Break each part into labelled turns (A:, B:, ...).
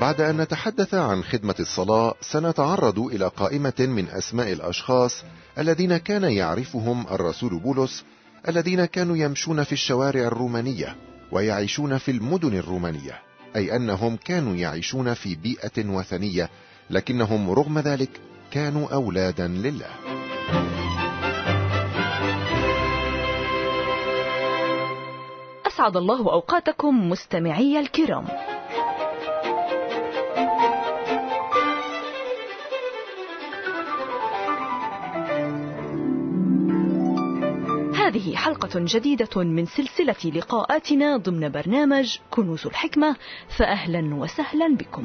A: بعد أن نتحدث عن خدمة الصلاة، سنتعرض إلى قائمة من أسماء الأشخاص الذين كان يعرفهم الرسول بولس، الذين كانوا يمشون في الشوارع الرومانية ويعيشون في المدن الرومانية، أي أنهم كانوا يعيشون في بيئة وثنية، لكنهم رغم ذلك كانوا أولادا لله.
B: أسعد الله أوقاتكم مستمعي الكرام. هذه حلقة جديدة من سلسلة لقاءاتنا ضمن برنامج كنوز الحكمة، فأهلا وسهلا بكم.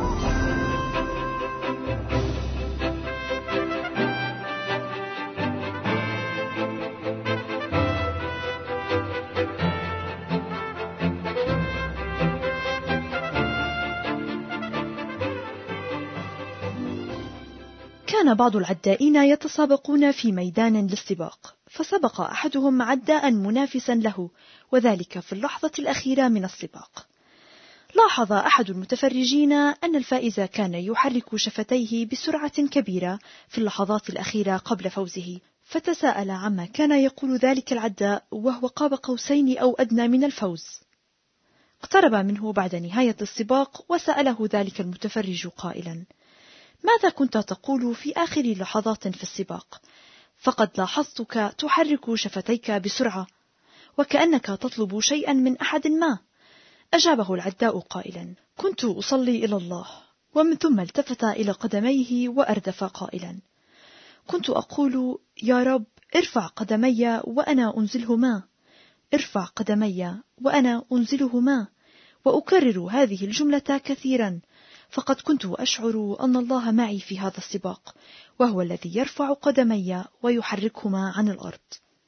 B: كان بعض العدائين يتسابقون في ميدان للسباق، فسبق أحدهم عداء منافسا له، وذلك في اللحظة الأخيرة من السباق. لاحظ أحد المتفرجين أن الفائز كان يحرك شفتيه بسرعة كبيرة في اللحظات الأخيرة قبل فوزه، فتساءل عما كان يقول ذلك العداء وهو قاب قوسين أو أدنى من الفوز. اقترب منه بعد نهاية السباق وسأله ذلك المتفرج قائلا: ماذا كنت تقول في آخر لحظات في السباق؟ فقد لاحظتك تحرك شفتيك بسرعة وكأنك تطلب شيئا من أحد ما. أجابه العداء قائلا: كنت أصلي إلى الله. ومن ثم التفت إلى قدميه وأردف قائلا: كنت أقول: يا رب ارفع قدمي وأنا أنزلهما، ارفع قدمي وأنا أنزلهما. وأكرر هذه الجملة كثيرا، فقد كنت أشعر أن الله معي في هذا السباق، وهو الذي يرفع قدمي ويحركهما عن الأرض.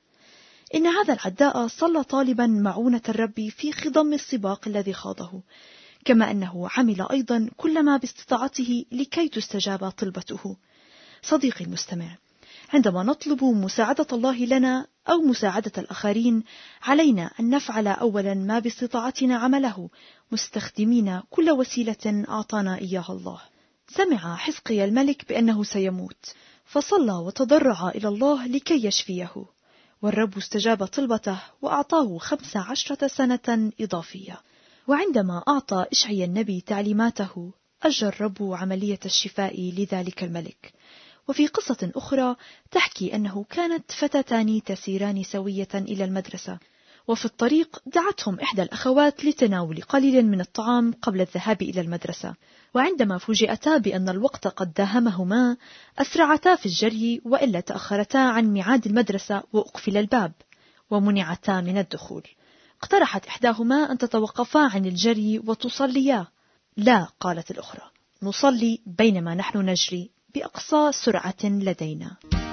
B: إن هذا العداء صلى طالبا معونة الرب في خضم السباق الذي خاضه، كما أنه عمل أيضا كل ما باستطاعته لكي تستجاب طلبته. صديقي المستمع، عندما نطلب مساعدة الله لنا أو مساعدة الآخرين، علينا أن نفعل أولا ما باستطاعتنا عمله، مستخدمين كل وسيلة أعطانا إياها الله. سمع حزقيا الملك بأنه سيموت، فصلى وتضرع إلى الله لكي يشفيه، والرب استجاب طلبته وأعطاه 15 سنة إضافية. وعندما أعطى إشعيا النبي تعليماته، أجرى الرب عملية الشفاء لذلك الملك. وفي قصة أخرى تحكي أنه كانت فتاتان تسيران سوية إلى المدرسة، وفي الطريق دعتهم إحدى الأخوات لتناول قليل من الطعام قبل الذهاب إلى المدرسة، وعندما فوجئتا بأن الوقت قد داهمهما أسرعتا في الجري، وإلا تأخرتا عن ميعاد المدرسة وأقفل الباب ومنعتا من الدخول. اقترحت إحداهما أن تتوقفا عن الجري وتصليا. لا، قالت الأخرى، نصلي بينما نحن نجري بأقصى سرعة لدينا.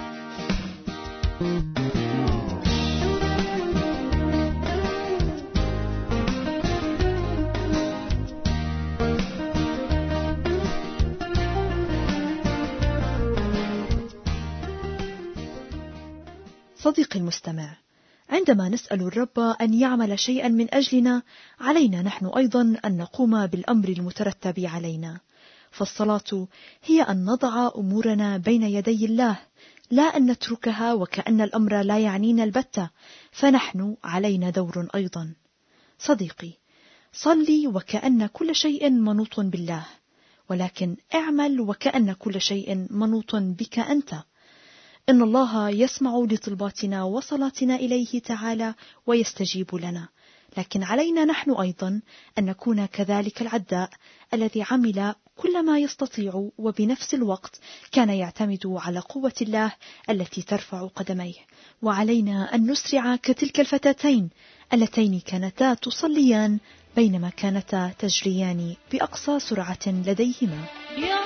B: صديقي المستمع، عندما نسأل الرب أن يعمل شيئا من أجلنا، علينا نحن أيضا أن نقوم بالأمر المترتب علينا. فالصلاة هي أن نضع أمورنا بين يدي الله، لا أن نتركها وكأن الأمر لا يعنينا البتة، فنحن علينا دور أيضا. صديقي، صلي وكأن كل شيء منوط بالله، ولكن اعمل وكأن كل شيء منوط بك أنت. إن الله يسمع لطلباتنا وصلاتنا إليه تعالى ويستجيب لنا، لكن علينا نحن أيضا أن نكون كذلك العداء الذي عمل كل ما يستطيع، وبنفس الوقت كان يعتمد على قوة الله التي ترفع قدميه. وعلينا أن نسرع كتلك الفتاتين اللتين كانتا تصليان بينما كانتا تجريان بأقصى سرعة لديهما.